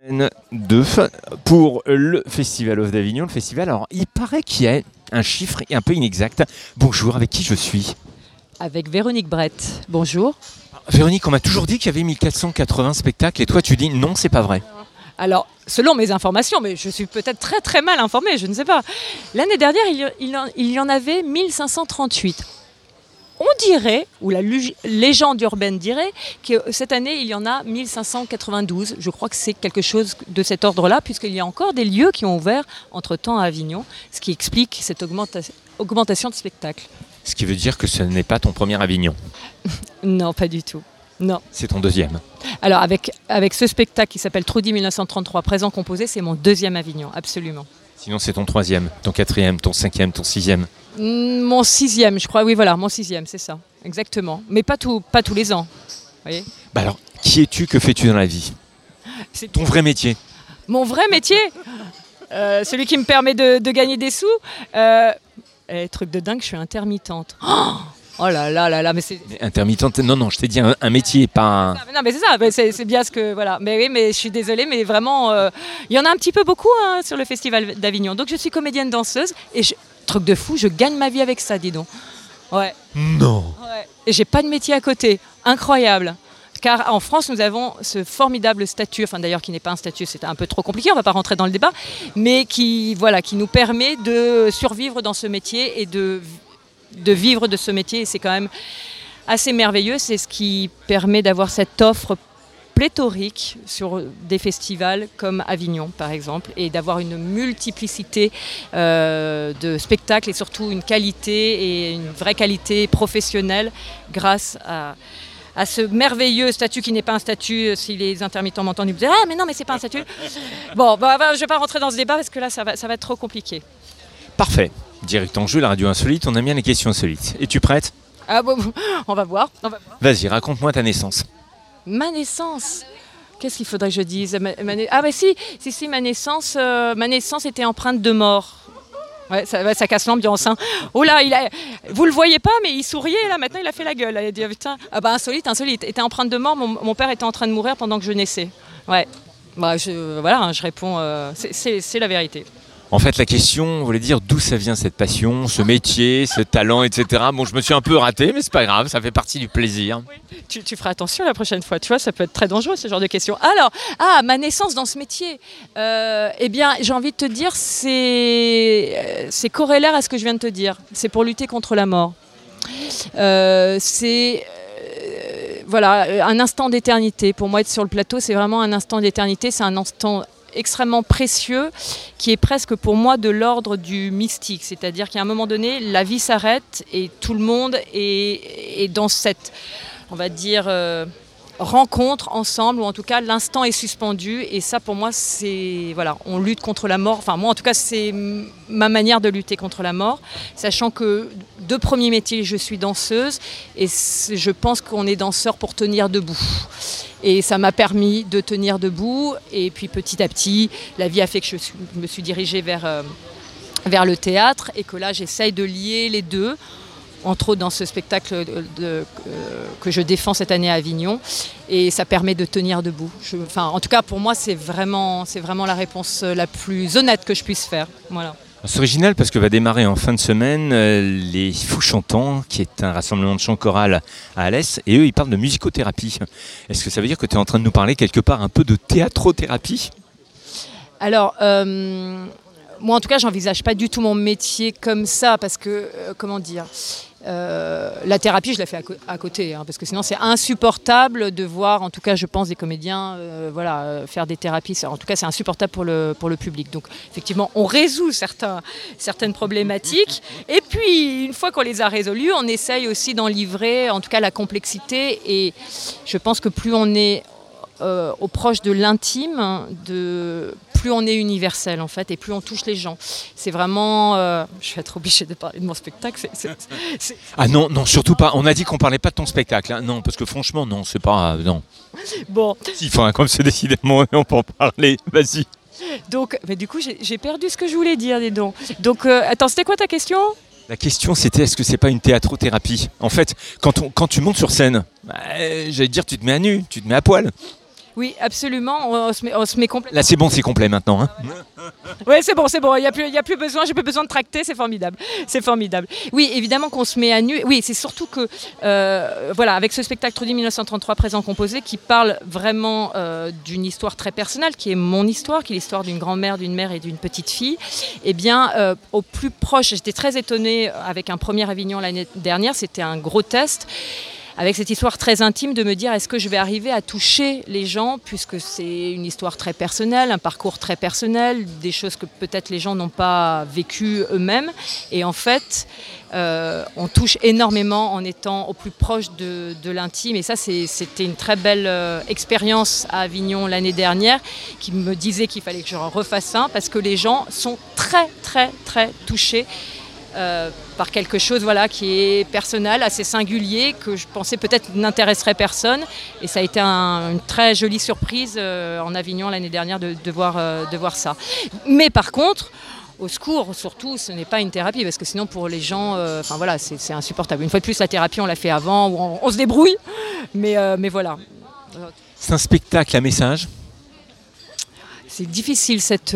2 pour le Festival of d'Avignon. Le festival, alors il paraît qu'il y a un chiffre un peu inexact. Bonjour, avec qui je suis? Avec Véronique Brett. Bonjour. Véronique, on m'a toujours dit qu'il y avait 1480 spectacles et toi tu dis non, c'est pas vrai. Alors, selon mes informations, mais je suis peut-être très très mal informée, je ne sais pas. L'année dernière, il y en avait 1538. On dirait, ou la légende urbaine dirait, que cette année, il y en a 1592. Je crois que c'est quelque chose de cet ordre-là, puisqu'il y a encore des lieux qui ont ouvert entre-temps à Avignon, ce qui explique cette augmentation de spectacles. Ce qui veut dire que ce n'est pas ton premier Avignon. Non, pas du tout. Non. C'est ton deuxième. Alors, avec ce spectacle qui s'appelle Trudy 1933, présent composé, c'est mon deuxième Avignon, absolument. Sinon, c'est ton troisième, ton quatrième, ton cinquième, ton sixième. Mon sixième, je crois, oui, voilà, mon sixième, c'est ça, exactement. Mais pas tous les ans, voyez. Bah alors, qui es-tu, que fais-tu dans la vie? C'est ton vrai métier. Mon vrai métier, celui qui me permet de gagner des sous. Truc de dingue, je suis intermittente. Oh là là là là, mais c'est... Intermittente, non, je t'ai dit un métier, pas un... Non, mais c'est ça, c'est bien ce que... Voilà. Mais oui, mais je suis désolée, mais vraiment, il y en a un petit peu beaucoup sur le Festival d'Avignon. Donc je suis comédienne-danseuse et, truc de fou, je gagne ma vie avec ça, dis donc. Ouais. Non. Ouais. Et j'ai pas de métier à côté. Incroyable. Car en France, nous avons ce formidable statut, enfin d'ailleurs qui n'est pas un statut, c'est un peu trop compliqué, on ne va pas rentrer dans le débat, mais qui nous permet de survivre dans ce métier et de vivre de ce métier. Et c'est quand même assez merveilleux. C'est ce qui permet d'avoir cette offre pléthorique sur des festivals comme Avignon, par exemple, et d'avoir une multiplicité de spectacles et surtout une qualité et une vraie qualité professionnelle grâce à ce merveilleux statut qui n'est pas un statut. Si les intermittents m'entendent, ils me disent « Ah, mais non, mais c'est pas un statut !» Bon, je ne vais pas rentrer dans ce débat parce que là, ça va être trop compliqué. Parfait. Direct en jeu, la radio insolite, on aime bien les questions insolites. Es-tu prête? Ah bon, on va voir. Vas-y, raconte-moi ta naissance. Ma naissance? Qu'est-ce qu'il faudrait que je dise? Ah bah si, ma naissance était empreinte de mort. Ouais, ça casse l'ambiance. Hein. Oh là, vous le voyez pas, mais il souriait là. Maintenant, il a fait la gueule. Il a dit putain, ah bah insolite. Était empreinte de mort. Mon père était en train de mourir pendant que je naissais. Ouais. Bah je réponds. C'est la vérité. En fait, la question voulait dire d'où ça vient cette passion, ce métier, ce talent, etc. Bon, je me suis un peu raté, mais c'est pas grave, ça fait partie du plaisir. Oui. Tu feras attention la prochaine fois, tu vois, ça peut être très dangereux ce genre de questions. Alors, ma naissance dans ce métier, eh bien, j'ai envie de te dire, c'est corrélaire à ce que je viens de te dire. C'est pour lutter contre la mort. Voilà, un instant d'éternité. Pour moi, être sur le plateau, c'est vraiment un instant d'éternité, c'est un instant extrêmement précieux, qui est presque pour moi de l'ordre du mystique. C'est-à-dire qu'à un moment donné, la vie s'arrête et tout le monde est dans cette, on va dire, rencontre ensemble, ou en tout cas l'instant est suspendu. Et ça, pour moi, c'est... Voilà, on lutte contre la mort. Enfin, moi, en tout cas, c'est ma manière de lutter contre la mort. Sachant que, de premier métier, je suis danseuse. Et je pense qu'on est danseur pour tenir debout. Et ça m'a permis de tenir debout. Et puis petit à petit, la vie a fait que je me suis dirigée vers le théâtre. Et que là, j'essaye de lier les deux. Entre autres dans ce spectacle que je défends cette année à Avignon. Et ça permet de tenir debout. En tout cas, pour moi, c'est vraiment la réponse la plus honnête que je puisse faire. Voilà. C'est original parce que va démarrer en fin de semaine les Fous Chantants, qui est un rassemblement de chant choral à Alès, et eux ils parlent de musicothérapie. Est-ce que ça veut dire que tu es en train de nous parler quelque part un peu de théâtrothérapie? Alors, moi en tout cas j'envisage pas du tout mon métier comme ça, parce que, comment dire, la thérapie je la fais à côté, hein, parce que sinon c'est insupportable de voir, en tout cas je pense, des comédiens faire des thérapies. En tout cas c'est insupportable pour le public. Donc effectivement on résout certaines problématiques, et puis une fois qu'on les a résolues, on essaye aussi d'en livrer en tout cas la complexité. Et je pense que plus on est au proche de l'intime, plus on est universel en fait, et plus on touche les gens. C'est vraiment... je vais être obligée de parler de mon spectacle. Ah non, surtout pas. On a dit qu'on parlait pas de ton spectacle. Hein. Non, parce que franchement, non, c'est pas... non. Bon. Comme c'est décidément, on peut en parler. Vas-y. Donc, mais du coup, j'ai perdu ce que je voulais dire, dis donc. Donc, attends, c'était quoi ta question ? La question c'était, est-ce que c'est pas une théâtrothérapie? En fait, quand tu montes sur scène, j'allais dire, tu te mets à nu, tu te mets à poil. Oui, absolument, on se met complètement. Là, c'est bon, c'est complet maintenant. Hein. Oui, c'est bon, il n'y a plus besoin, j'ai plus besoin de tracter, c'est formidable. C'est formidable. Oui, évidemment qu'on se met à nu. Oui, c'est surtout que, voilà, avec ce spectacle Trudy 1933 présent composé, qui parle vraiment d'une histoire très personnelle, qui est mon histoire, qui est l'histoire d'une grand-mère, d'une mère et d'une petite fille, eh bien, au plus proche, j'étais très étonnée avec un premier Avignon l'année dernière, c'était un gros test. Avec cette histoire très intime de me dire est-ce que je vais arriver à toucher les gens puisque c'est une histoire très personnelle, un parcours très personnel, des choses que peut-être les gens n'ont pas vécues eux-mêmes. Et en fait, on touche énormément en étant au plus proche de l'intime. Et ça, c'était une très belle expérience à Avignon l'année dernière qui me disait qu'il fallait que je refasse un parce que les gens sont très, très, très touchés. Par quelque chose voilà, qui est personnel, assez singulier, que je pensais peut-être n'intéresserait personne. Et ça a été une très jolie surprise en Avignon l'année dernière de voir ça. Mais par contre, au secours, surtout, ce n'est pas une thérapie, parce que sinon pour les gens, voilà, c'est insupportable. Une fois de plus, la thérapie, on l'a fait avant, où on se débrouille, mais voilà. C'est un spectacle à message. C'est difficile cette...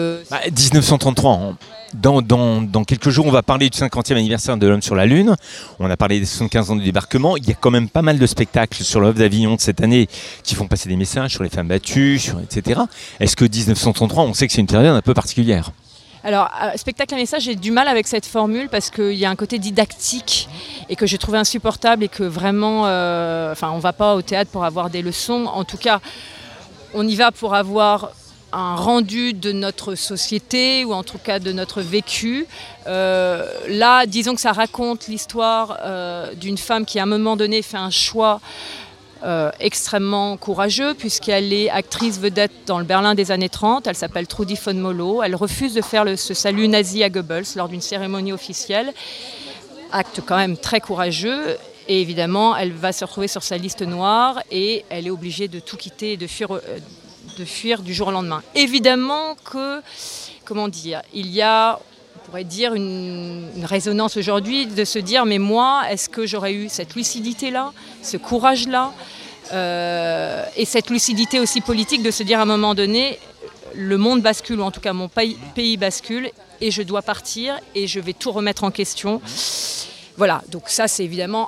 1933, dans quelques jours, on va parler du 50e anniversaire de l'homme sur la Lune. On a parlé des 75 ans du débarquement. Il y a quand même pas mal de spectacles sur l'œuvre d'Avignon de cette année qui font passer des messages sur les femmes battues, etc. Est-ce que 1933, on sait que c'est une période un peu particulière ? Alors, spectacle à message, j'ai du mal avec cette formule parce qu'il y a un côté didactique et que j'ai trouvé insupportable et que vraiment, on ne va pas au théâtre pour avoir des leçons. En tout cas, on y va pour avoir un rendu de notre société ou en tout cas de notre vécu. Là, disons que ça raconte l'histoire d'une femme qui à un moment donné fait un choix extrêmement courageux puisqu'elle est actrice vedette dans le Berlin des années 30. Elle s'appelle Trudy von Molo. Elle refuse de faire ce salut nazi à Goebbels lors d'une cérémonie officielle. Acte quand même très courageux. Et évidemment, elle va se retrouver sur sa liste noire et elle est obligée de tout quitter et de fuir du jour au lendemain. Évidemment que, il y a, on pourrait dire, une résonance aujourd'hui de se dire, mais moi, est-ce que j'aurais eu cette lucidité-là, ce courage-là, et cette lucidité aussi politique de se dire à un moment donné, le monde bascule, ou en tout cas mon pays bascule, et je dois partir, et je vais tout remettre en question. Voilà, donc ça c'est évidemment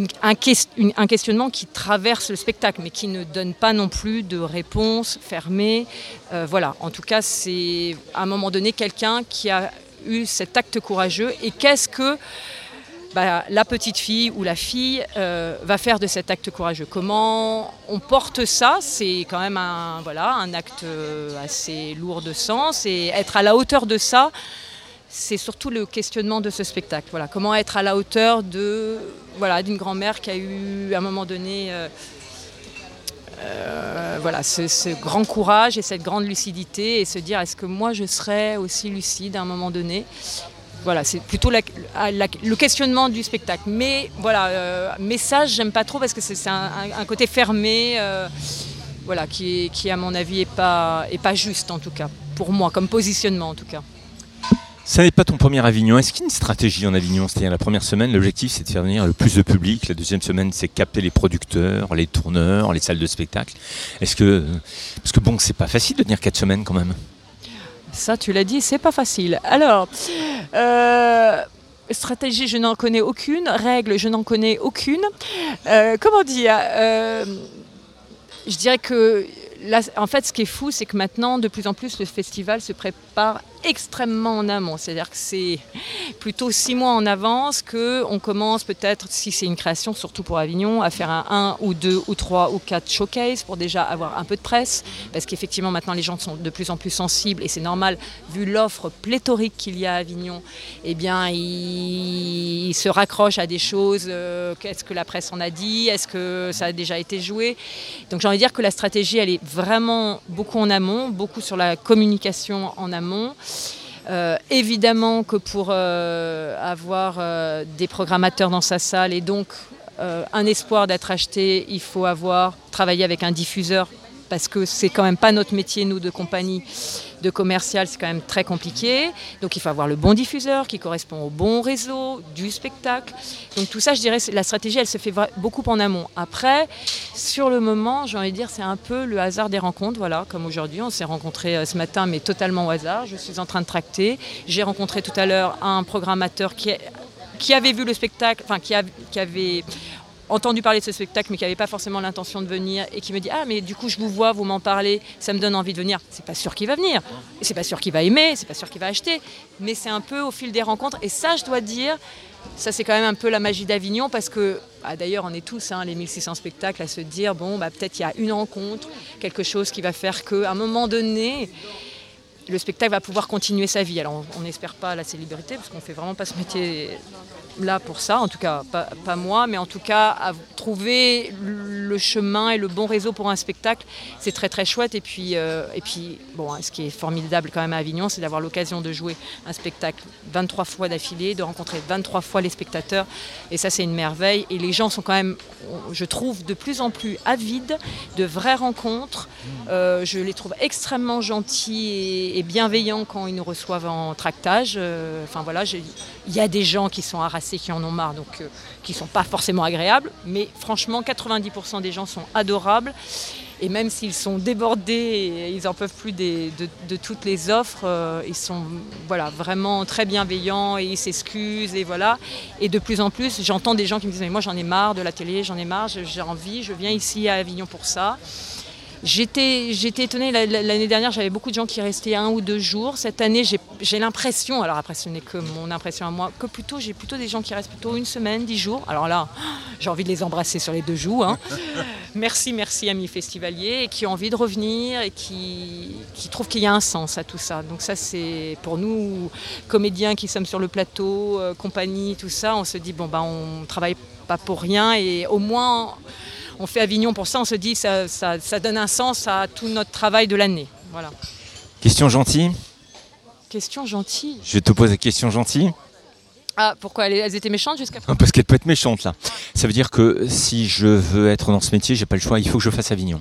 un questionnement qui traverse le spectacle, mais qui ne donne pas non plus de réponse fermée. Voilà, en tout cas, c'est à un moment donné quelqu'un qui a eu cet acte courageux. Et qu'est-ce que la petite fille ou la fille va faire de cet acte courageux ? Comment on porte ça ? C'est quand même un acte assez lourd de sens. Et être à la hauteur de ça, c'est surtout le questionnement de ce spectacle. Voilà, comment être à la hauteur d'une grand-mère qui a eu à un moment donné ce grand courage et cette grande lucidité et se dire est-ce que moi je serais aussi lucide à un moment donné. Voilà, c'est plutôt le questionnement du spectacle. Mais voilà, message, j'aime pas trop parce que c'est un côté fermé qui à mon avis est pas juste en tout cas, pour moi, comme positionnement en tout cas. Ça n'est pas ton premier Avignon. Est-ce qu'il y a une stratégie en Avignon ? C'est-à-dire la première semaine, l'objectif c'est de faire venir le plus de public. La deuxième semaine, c'est capter les producteurs, les tourneurs, les salles de spectacle. Parce que c'est pas facile de tenir 4 semaines quand même. Ça, tu l'as dit, c'est pas facile. Alors, stratégie, je n'en connais aucune. Règle, je n'en connais aucune. Comment dire ? Je dirais que là, en fait, ce qui est fou, c'est que maintenant, de plus en plus, le festival se prépare extrêmement en amont. C'est-à-dire que c'est plutôt 6 mois en avance qu'on commence peut-être, si c'est une création, surtout pour Avignon, à faire un ou 2 ou 3 ou 4 showcases pour déjà avoir un peu de presse. Parce qu'effectivement, maintenant, les gens sont de plus en plus sensibles et c'est normal, vu l'offre pléthorique qu'il y a à Avignon, eh bien, ils se raccrochent à des choses. Qu'est-ce que la presse en a dit ? Est-ce que ça a déjà été joué ? Donc j'ai envie de dire que la stratégie, elle est vraiment beaucoup en amont, beaucoup sur la communication en amont. Évidemment que pour avoir des programmateurs dans sa salle et donc un espoir d'être acheté, il faut travailler avec un diffuseur parce que c'est quand même pas notre métier, nous, de compagnie, de commercial, c'est quand même très compliqué. Donc il faut avoir le bon diffuseur qui correspond au bon réseau du spectacle. Donc tout ça, je dirais, la stratégie, elle se fait beaucoup en amont. Après, sur le moment, j'ai envie de dire, c'est un peu le hasard des rencontres. Voilà, comme aujourd'hui, on s'est rencontrés ce matin, mais totalement au hasard. Je suis en train de tracter. J'ai rencontré tout à l'heure un programmateur qui avait vu le spectacle, enfin qui avait entendu parler de ce spectacle mais qui n'avait pas forcément l'intention de venir et qui me dit mais du coup je vous vois, vous m'en parlez, ça me donne envie de venir. C'est pas sûr qu'il va venir, c'est pas sûr qu'il va aimer, c'est pas sûr qu'il va acheter, mais c'est un peu au fil des rencontres et ça je dois dire, ça c'est quand même un peu la magie d'Avignon parce que d'ailleurs on est tous les 1600 spectacles à se dire peut-être il y a une rencontre, quelque chose qui va faire qu'à un moment donné le spectacle va pouvoir continuer sa vie. Alors on n'espère pas la célébrité parce qu'on ne fait vraiment pas ce métier là pour ça, en tout cas pas moi, mais en tout cas à trouver le chemin et le bon réseau pour un spectacle, c'est très très chouette. Et puis ce qui est formidable quand même à Avignon, c'est d'avoir l'occasion de jouer un spectacle 23 fois d'affilée, de rencontrer 23 fois les spectateurs, et ça c'est une merveille. Et les gens sont quand même, je trouve, de plus en plus avides de vraies rencontres. Je les trouve extrêmement gentils et bienveillants quand ils nous reçoivent en tractage. Il y a des gens qui sont harassés, qui en ont marre, donc qui ne sont pas forcément agréables, mais franchement 90% des gens sont adorables, et même s'ils sont débordés et ils n'en peuvent plus de toutes les offres, ils sont vraiment très bienveillants et ils s'excusent, et de plus en plus j'entends des gens qui me disent mais moi j'en ai marre de la télé, j'en ai marre, j'ai envie, je viens ici à Avignon pour ça. J'étais étonnée, l'année dernière j'avais beaucoup de gens qui restaient 1 ou 2 jours. Cette année j'ai l'impression, alors après ce n'est que mon impression à moi, que j'ai plutôt des gens qui restent plutôt 1 semaine, 10 jours. Alors là, j'ai envie de les embrasser sur les 2 joues. Merci amis festivaliers, et qui ont envie de revenir et qui trouvent qu'il y a un sens à tout ça. Donc ça c'est pour nous, comédiens qui sommes sur le plateau, compagnie, tout ça, on se dit on ne travaille pas pour rien et au moins... On fait Avignon pour ça, on se dit ça donne un sens à tout notre travail de l'année. Voilà. Question gentille. Question gentille. Je te pose la question gentille. Ah, pourquoi elles étaient méchantes jusqu'à présent? Parce qu'elle peut être méchante là. Ça veut dire que si je veux être dans ce métier, j'ai pas le choix, il faut que je fasse Avignon.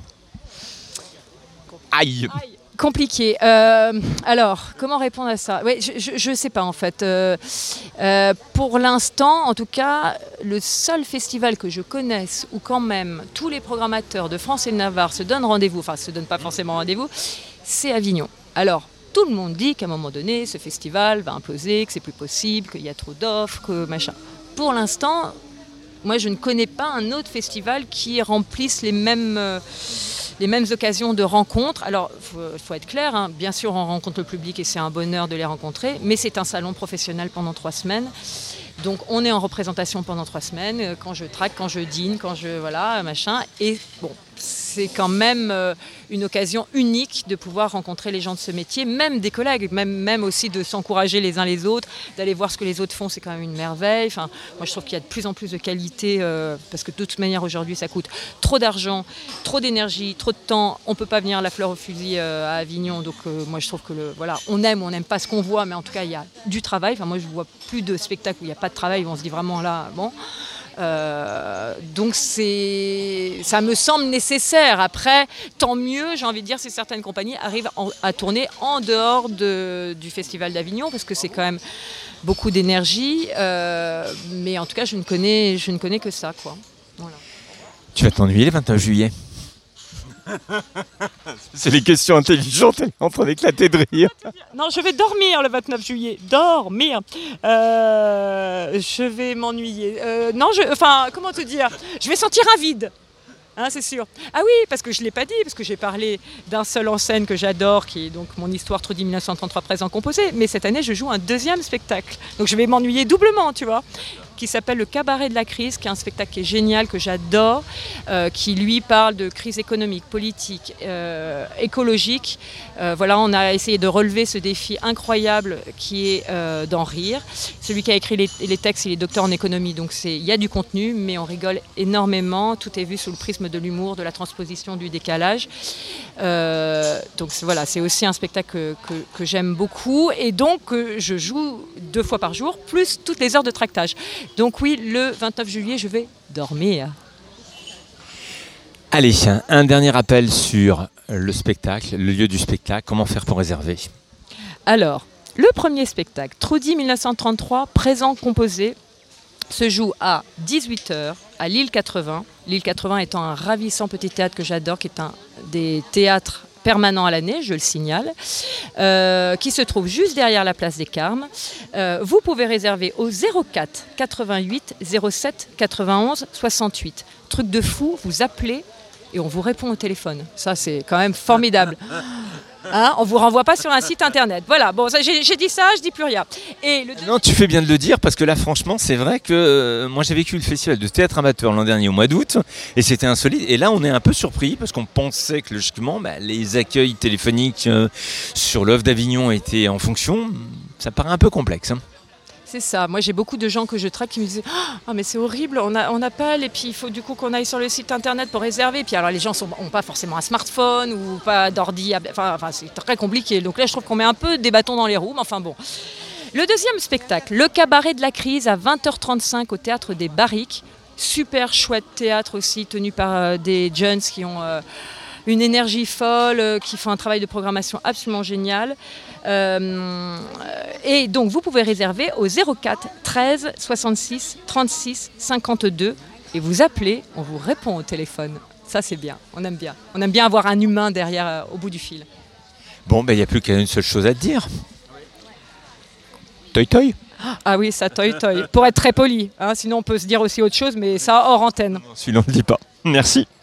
Aïe. Compliqué. Alors, comment répondre à ça? Je ne sais pas en fait. Pour l'instant, en tout cas, le seul festival que je connaisse où quand même tous les programmateurs de France et de Navarre se donnent rendez-vous, enfin se donnent pas forcément rendez-vous, c'est Avignon. Alors, tout le monde dit qu'à un moment donné, ce festival va imploser, que c'est plus possible, qu'il y a trop d'offres, que machin. Pour l'instant, moi je ne connais pas un autre festival qui remplisse les mêmes occasions de rencontres. Alors, il faut être clair, bien sûr, on rencontre le public et c'est un bonheur de les rencontrer, mais c'est un salon professionnel pendant 3 semaines. Donc, on est en représentation pendant 3 semaines, quand je traque, quand je dîne, quand je... machin. Et bon, c'est quand même une occasion unique de pouvoir rencontrer les gens de ce métier, même des collègues, même aussi de s'encourager les uns les autres, d'aller voir ce que les autres font, c'est quand même une merveille. Enfin, moi, je trouve qu'il y a de plus en plus de qualité, parce que de toute manière, aujourd'hui, ça coûte trop d'argent, trop d'énergie, trop de temps. On ne peut pas venir la fleur au fusil à Avignon. Donc, moi, je trouve que on aime ou on n'aime pas ce qu'on voit, mais en tout cas, il y a du travail. Enfin, moi, je ne vois plus de spectacles où il n'y a pas de travail, où on se dit vraiment là, bon... donc ça me semble nécessaire. Après, tant mieux, j'ai envie de dire, si certaines compagnies arrivent à tourner en dehors du Festival d'Avignon, parce que c'est quand même beaucoup d'énergie, mais en tout cas je ne connais que ça, quoi. Voilà. Tu vas t'ennuyer le 29 juillet. C'est les questions intelligentes, elle est en train d'éclater de rire. Non, je vais dormir le 29 juillet. Dormir. Je vais m'ennuyer. Comment te dire? Je vais sentir un vide. C'est sûr. Ah oui, parce que je ne l'ai pas dit, parce que j'ai parlé d'un seul en scène que j'adore, qui est donc mon histoire Trudy 1933 présent composé. Mais cette année, je joue un 2e spectacle. Donc je vais m'ennuyer doublement, tu vois, qui s'appelle Le Cabaret de la crise, qui est un spectacle qui est génial, que j'adore, qui lui parle de crise économique, politique, écologique. On a essayé de relever ce défi incroyable qui est d'en rire. Celui qui a écrit les textes, il est docteur en économie, donc il y a du contenu, mais on rigole énormément. Tout est vu sous le prisme de l'humour, de la transposition, du décalage. Donc voilà, c'est aussi un spectacle que j'aime beaucoup, et donc je joue 2 fois par jour, plus toutes les heures de tractage. Donc oui, le 29 juillet, je vais dormir. Allez, un dernier appel sur le spectacle, le lieu du spectacle, comment faire pour réserver? Alors, le premier spectacle, Trudy 1933, présent composé, se joue à 18h à l'île 80. L'île 80 étant un ravissant petit théâtre que j'adore, qui est un des théâtres permanents à l'année, je le signale, qui se trouve juste derrière la place des Carmes. Vous pouvez réserver au 04 88 07 91 68. Truc de fou, vous appelez et on vous répond au téléphone. Ça, c'est quand même formidable. Hein, on ne vous renvoie pas sur un site internet. Voilà, bon, j'ai dit ça, je dis plus rien. Non, tu fais bien de le dire, parce que là, franchement, c'est vrai que moi, j'ai vécu le festival de théâtre amateur l'an dernier au mois d'août, et c'était insolite. Et là, on est un peu surpris, parce qu'on pensait que logiquement, les accueils téléphoniques sur l'œuvre d'Avignon étaient en fonction. Ça paraît un peu complexe. Hein. C'est ça. Moi, j'ai beaucoup de gens que je traite qui me disent « Ah, mais c'est horrible, on appelle et puis il faut du coup qu'on aille sur le site internet pour réserver. » Puis alors, les gens n'ont pas forcément un smartphone ou pas d'ordi. Enfin, c'est très compliqué. Donc là, je trouve qu'on met un peu des bâtons dans les roues. Mais enfin bon. Le deuxième spectacle, Le Cabaret de la Crise, à 20h35 au Théâtre des Barriques. Super chouette théâtre aussi, tenu par des jeunes qui ont... une énergie folle, qui font un travail de programmation absolument génial. Et donc, vous pouvez réserver au 04 13 66 36 52 et vous appelez, on vous répond au téléphone. Ça, c'est bien, on aime bien. On aime bien avoir un humain derrière, au bout du fil. Bon, il n'y a plus qu'une seule chose à te dire. Toi, toi. Ah oui, ça, toi, toi. Pour être très poli. Hein, sinon, on peut se dire aussi autre chose, mais ça, hors antenne. Celui-là, on ne le dit pas. Merci.